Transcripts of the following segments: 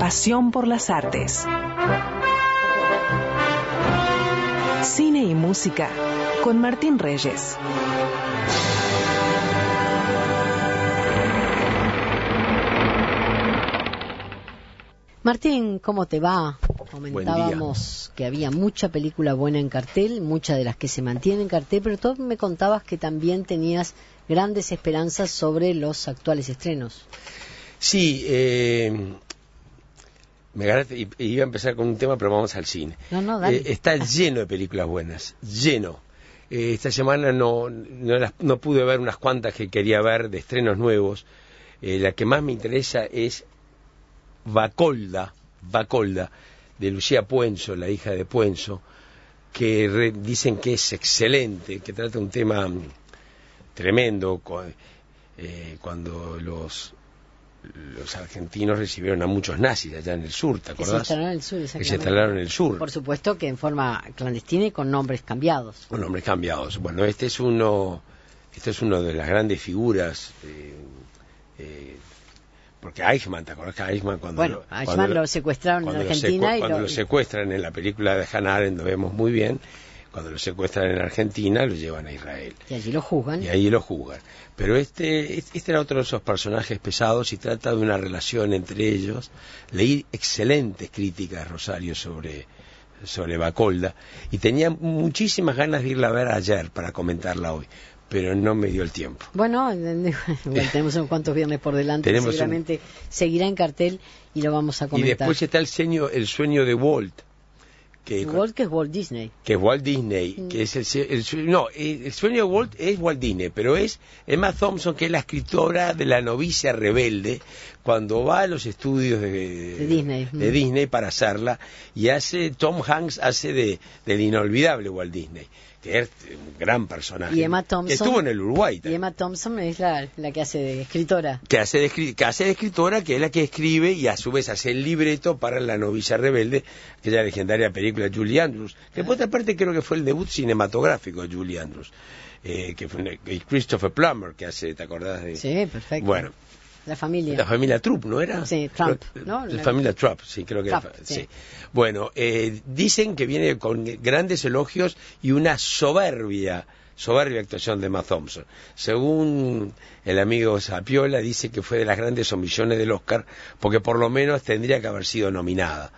pasión por las artes. Cine y música con Martín Reyes. Martín, ¿cómo te va? Comentábamos que había mucha película buena en cartel, muchas de las que se mantienen en cartel, pero tú me contabas que también tenías grandes esperanzas sobre los actuales estrenos. Sí, me ganaste, iba a empezar con un tema, pero vamos al cine. No, dale. Está lleno de películas buenas, lleno. Esta semana no pude ver unas cuantas que quería ver de estrenos nuevos. La que más me interesa es Bacolda, de Lucía Puenzo, la hija de Puenzo, que dicen que es excelente, que trata un tema tremendo, cuando los argentinos recibieron a muchos nazis allá en el sur, ¿te acordás? Que se instalaron en el sur, exactamente. Que se instalaron en el sur. Por supuesto que en forma clandestina y con nombres cambiados. Con nombres cambiados. Bueno, este es uno de las grandes figuras, porque Eichmann, ¿te acordás que Eichmann Eichmann lo secuestraron en Argentina? Cuando lo secuestran en la película de Hannah Arendt, lo vemos muy bien. Cuando lo secuestran en Argentina, lo llevan a Israel. Y allí lo juzgan. Pero este era otro de esos personajes pesados y trata de una relación entre ellos. Leí excelentes críticas, Rosario, sobre Bacolda, y tenía muchísimas ganas de irla a ver ayer para comentarla hoy, pero no me dio el tiempo. Bueno, tenemos unos cuantos viernes por delante, seguramente seguirá en cartel y lo vamos a comentar. Y después está el sueño de Walt. Que es Walt Disney. Que es Walt Disney, que es el sueño de Walt es Walt Disney, pero es Emma Thompson, que es la escritora de La novicia rebelde, cuando va a los estudios de Disney para hacerla, y Tom Hanks hace del inolvidable Walt Disney, que es un gran personaje, y Emma Thompson, que estuvo en el Uruguay también. Y Emma Thompson es la que hace de escritora. Que hace de escritora, que es la que escribe y a su vez hace el libreto para La novicia rebelde, aquella legendaria película de Julie Andrews, que por otra parte creo que fue el debut cinematográfico de Julie Andrews, que fue Christopher Plummer, que hace, ¿te acordás de? Sí, perfecto. Bueno. La familia Trump, ¿no era? Sí, Trump, ¿no? La familia Trump, sí, creo que Trump, era. Sí. Bueno, dicen que viene con grandes elogios y una soberbia actuación de Emma Thompson. Según el amigo Zapiola, dice que fue de las grandes omisiones del Oscar, porque por lo menos tendría que haber sido nominada.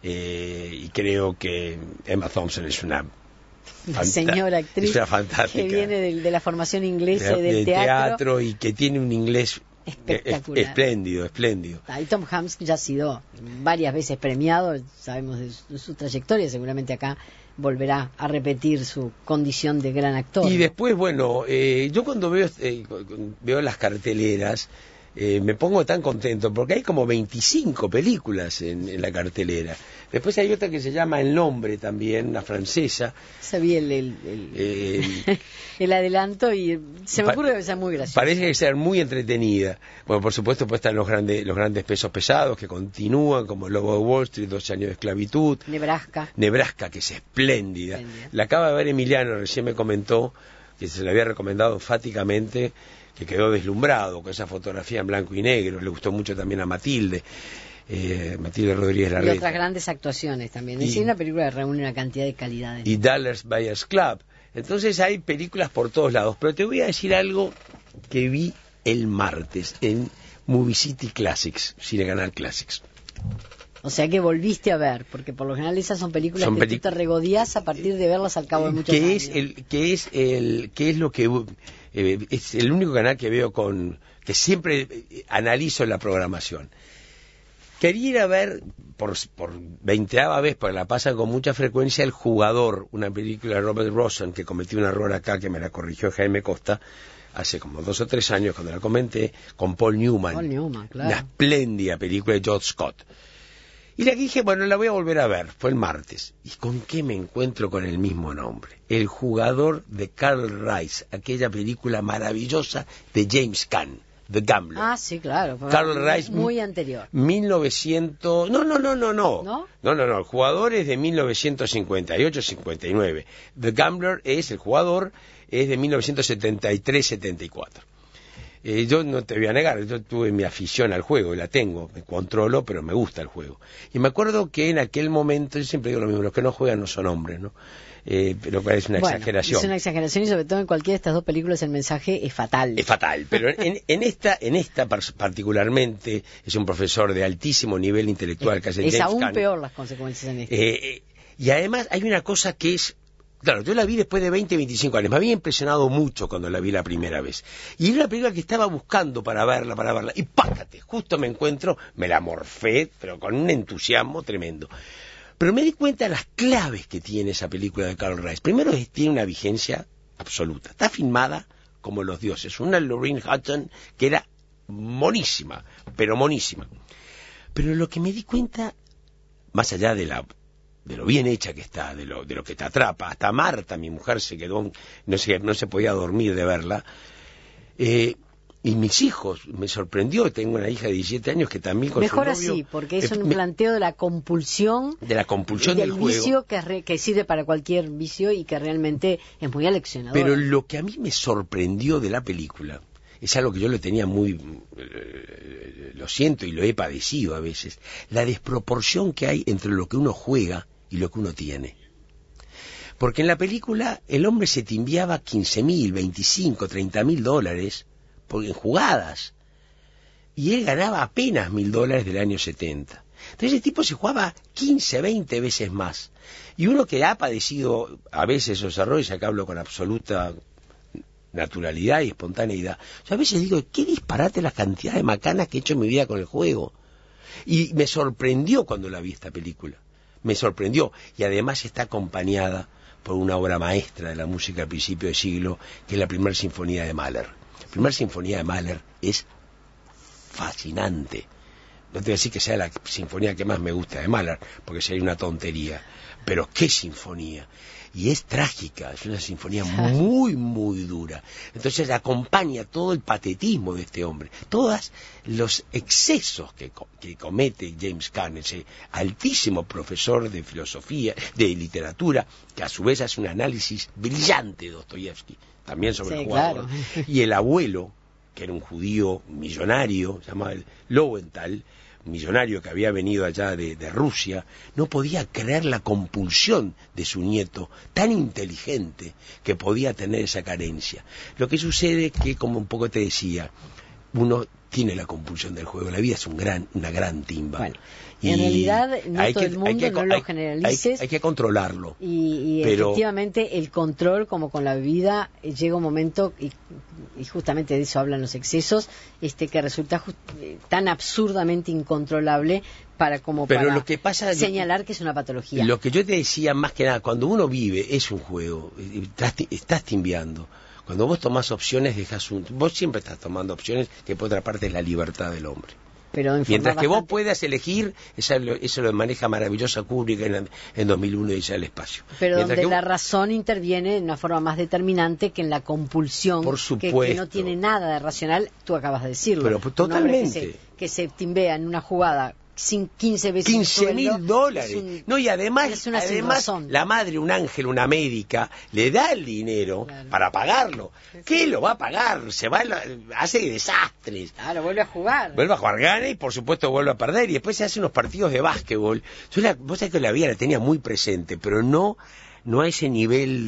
Y creo que Emma Thompson es una señora actriz, es una fantástica, que viene de la formación inglesa del teatro y que tiene un inglés espectacular. Espléndido. Y Tom Hanks ya ha sido varias veces premiado, sabemos de su trayectoria, seguramente acá volverá a repetir su condición de gran actor. Y después, bueno, yo cuando veo las carteleras, me pongo tan contento porque hay como 25 películas en la cartelera. Después hay otra que se llama El Nombre también, una francesa. Sabía el adelanto y se me ocurre que sea muy graciosa. Parece que ser muy entretenida. Bueno, por supuesto, pues están los grandes pesos pesados que continúan, como El Lobo de Wall Street, 12 años de esclavitud. Nebraska, que es espléndida. La acaba de ver Emiliano, recién me comentó que se la había recomendado enfáticamente, que quedó deslumbrado con esa fotografía en blanco y negro. Le gustó mucho también a Matilde Rodríguez Larreta. Y otras grandes actuaciones también. Es una película que reúne una cantidad de calidades. Y Dallas Buyers Club. Entonces hay películas por todos lados. Pero te voy a decir algo que vi el martes en Movie City Classics, Cine Canal Classics. O sea que volviste a ver, porque por lo general esas son películas que tú te regodías a partir de verlas al cabo de muchos años. Es el único canal que veo que siempre analizo la programación. Quería ir a ver por 20ª vez, porque la pasan con mucha frecuencia, El Jugador, una película de Robert Rosen, que cometió un error acá, que me la corrigió Jaime Costa, hace como 2 o 3 años cuando la comenté, con Paul Newman. Claro. Una espléndida película de George Scott. Y la dije, bueno, la voy a volver a ver, fue el martes. ¿Y con qué me encuentro con el mismo nombre? El Jugador, de Carl Rice, aquella película maravillosa de James Caan, The Gambler. Ah, sí, claro. Carl Rice, muy anterior. 1900... No. El Jugador es de 1958-59. The Gambler el Jugador, es de 1973-74. Yo no te voy a negar, yo tuve mi afición al juego, y la tengo, me controlo, pero me gusta el juego. Y me acuerdo que en aquel momento, yo siempre digo lo mismo, los que no juegan no son hombres, ¿no? Lo cual es una exageración. Es una exageración, y sobre todo en cualquiera de estas dos películas el mensaje es fatal. Es fatal, pero en esta particularmente es un profesor de altísimo nivel intelectual que hace James Gunn. Es aún Caan. peor las consecuencias en esto. Y además hay una cosa que es... Claro, yo la vi después de 20, 25 años. Me había impresionado mucho cuando la vi la primera vez. Y era una película que estaba buscando para verla. Y pácate, justo me encuentro, me la morfé, pero con un entusiasmo tremendo. Pero me di cuenta de las claves que tiene esa película de Carl Reis. Primero, tiene una vigencia absoluta. Está filmada como los dioses. Una Lorraine Hutton que era monísima, pero monísima. Pero lo que me di cuenta, más allá de lo bien hecha que está, de lo que te atrapa, hasta Marta, mi mujer, se quedó, no se podía dormir de verla, y mis hijos, me sorprendió, tengo una hija de 17 años que también con mejor su novio... así, porque es un planteo de la compulsión... De la compulsión del vicio juego. que sirve para cualquier vicio y que realmente es muy aleccionador. Pero lo que a mí me sorprendió de la película, es algo que yo lo tenía muy... lo siento y lo he padecido a veces, la desproporción que hay entre lo que uno juega y lo que uno tiene. Porque en la película el hombre se timbiaba 15.000, 25, 30.000 dólares en jugadas. Y él ganaba apenas $1.000 del año 70. Entonces el tipo se jugaba 15, 20 veces más. Y uno que ha padecido a veces esos errores, acá hablo con absoluta naturalidad y espontaneidad, yo a veces digo, qué disparate la cantidad de macanas que he hecho en mi vida con el juego. Y me sorprendió cuando la vi esta película. Me sorprendió, y además está acompañada por una obra maestra de la música al principio del siglo, que es la primera sinfonía de Mahler. La primera sinfonía de Mahler es fascinante. No te voy a decir que sea la sinfonía que más me gusta de Mahler, porque sería una tontería, pero qué sinfonía. Y es trágica, es una sinfonía muy, muy dura. Entonces acompaña todo el patetismo de este hombre, todos los excesos que comete James Caan, ese altísimo profesor de filosofía, de literatura, que a su vez hace un análisis brillante de Dostoyevsky, también sobre el jugador. Claro. Y el abuelo, que era un judío millonario, llamado Lowenthal, millonario que había venido allá de Rusia, no podía creer la compulsión de su nieto, tan inteligente, que podía tener esa carencia. Lo que sucede es que, como un poco te decía, uno tiene la compulsión del juego, la vida es una gran timba. Bueno, y en realidad no todo el mundo, no lo generalices. Hay que controlarlo. Y efectivamente el control, como con la bebida, llega un momento, y justamente de eso hablan los excesos, que resulta tan absurdamente incontrolable para lo que pasa, señalar que es una patología. Lo que yo te decía, más que nada, cuando uno vive, es un juego, estás timbiando. Cuando vos tomás opciones, vos siempre estás tomando opciones, que por otra parte es la libertad del hombre. Pero mientras que vos puedas elegir, eso lo maneja maravillosa Kubrick en 2001 y ya el espacio. Pero mientras donde la razón interviene de una forma más determinante que en la compulsión, por supuesto, que no tiene nada de racional, tú acabas de decirlo. Pero totalmente. Que se timbea en una jugada 15 veces $15.000. No, y además la madre, un ángel, una médica, le da el dinero para pagarlo. ¿Qué lo va a pagar? Hace desastres. Lo vuelve a jugar. Gana y por supuesto vuelve a perder. Y después se hace unos partidos de básquetbol. Vos sabés que la vida la tenía muy presente, pero no a ese nivel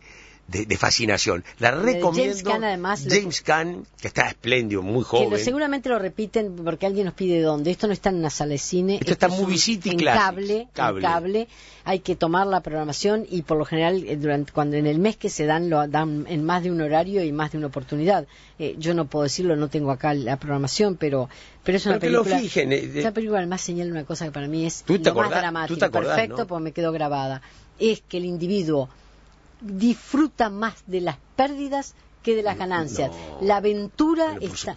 de fascinación. La recomiendo. James Caan, que está espléndido, muy joven. Que seguramente lo repiten porque alguien nos pide dónde. Esto no está en una sala de cine. Esto está en Movie City en cable. Hay que tomar la programación y por lo general cuando en el mes que se dan, lo dan en más de un horario y más de una oportunidad. Yo no puedo decirlo, no tengo acá la programación, pero es una película. Esta película además señala una cosa que para mí es lo más dramático, perfecto, ¿no? Porque me quedó grabada. Es que el individuo disfruta más de las pérdidas que de las ganancias. La aventura está.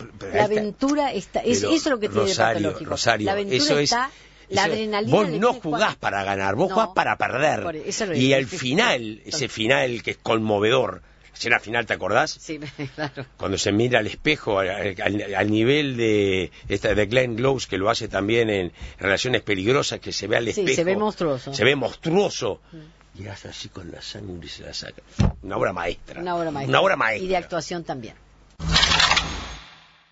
Eso es lo que tiene de patológico. Rosario, la aventura está. La adrenalina. Vos no jugás para ganar, vos jugás para perder. Y el final, ese final que es conmovedor. Escena final, ¿te acordás? Sí, claro. Cuando se mira al espejo, al nivel de Glenn Close, que lo hace también en Relaciones Peligrosas, que se ve al espejo. Sí, se ve monstruoso. Se ve monstruoso. Y hace así con la sangre y se la saca. Una obra maestra. Una obra maestra. Y de actuación también.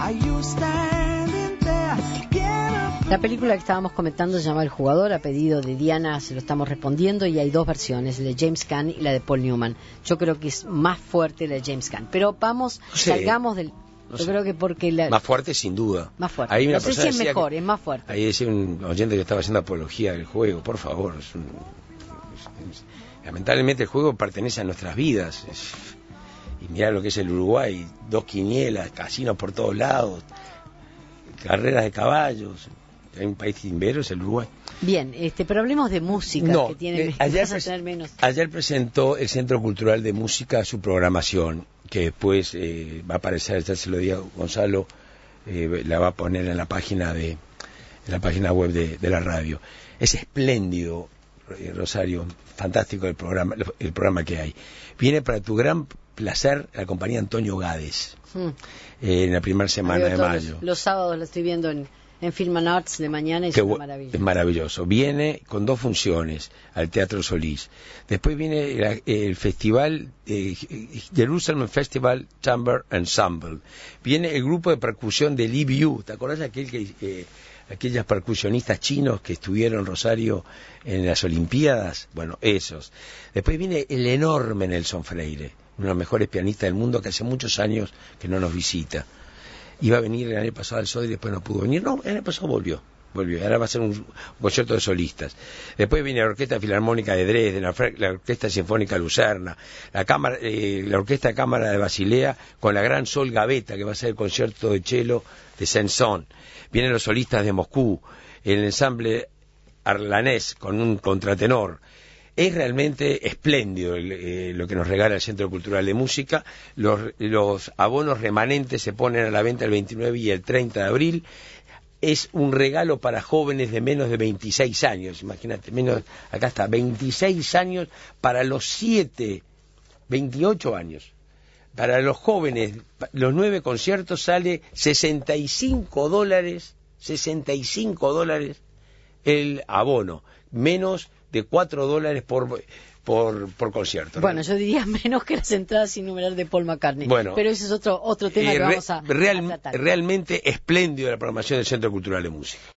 La película que estábamos comentando se llama El Jugador, a pedido de Diana se lo estamos respondiendo, y hay dos versiones, la de James Caan y la de Paul Newman. Yo creo que es más fuerte la de James Caan, pero vamos, salgamos del... No yo sé. creo que porque la... Más fuerte sin duda. Más fuerte. Ahí una No sé si es mejor, es más fuerte. Ahí decía un oyente que estaba haciendo apología del juego, por favor. Lamentablemente el juego pertenece a nuestras vidas. Y mirá lo que es el Uruguay, 2 quinielas, casinos por todos lados, carreras de caballos. Hay un país timbero, es el Uruguay. Bien, pero hablemos de música, que tiene tener menos. Ayer presentó el Centro Cultural de Música su programación, que después va a aparecer, ya se lo diga Gonzalo, la va a poner en la página web de la radio. Es espléndido, Rosario, fantástico el programa que hay. Viene para tu gran placer la compañía Antonio Gades, en la primera semana de mayo. Los sábados lo estoy viendo en Film and Arts de mañana y es una maravilla. Es maravilloso. Viene con 2 funciones al Teatro Solís. Después viene el festival, Jerusalem Festival Chamber Ensemble. Viene el grupo de percusión de Lee View. ¿Te acordás de aquellas percusionistas chinos que estuvieron, Rosario, en las Olimpiadas? Bueno, esos. Después viene el enorme Nelson Freire, uno de los mejores pianistas del mundo, que hace muchos años que no nos visita. Iba a venir el año pasado al SOD y después no pudo venir. No, el año pasado volvió. Ahora va a ser un concierto de solistas. Después viene la Orquesta Filarmónica de Dresden, la Orquesta Sinfónica Lucerna, la Orquesta de Cámara de Basilea, con la gran Sol Gavetta, que va a ser el concierto de cello de Saint-Saëns. Vienen los solistas de Moscú, el ensamble arlanés con un contratenor. Es realmente espléndido lo que nos regala el Centro Cultural de Música. Los abonos remanentes se ponen a la venta el 29 y el 30 de abril. Es un regalo para jóvenes de menos de 26 años. Imagínate, acá está, 26 años para los 28 años. Para los jóvenes, los 9 conciertos sale $65 el abono, menos de $4 por concierto. Bueno, yo diría menos que las entradas sin numerar de Paul McCartney. Bueno, pero ese es otro tema que vamos a tratar. Realmente espléndido la programación del Centro Cultural de Música.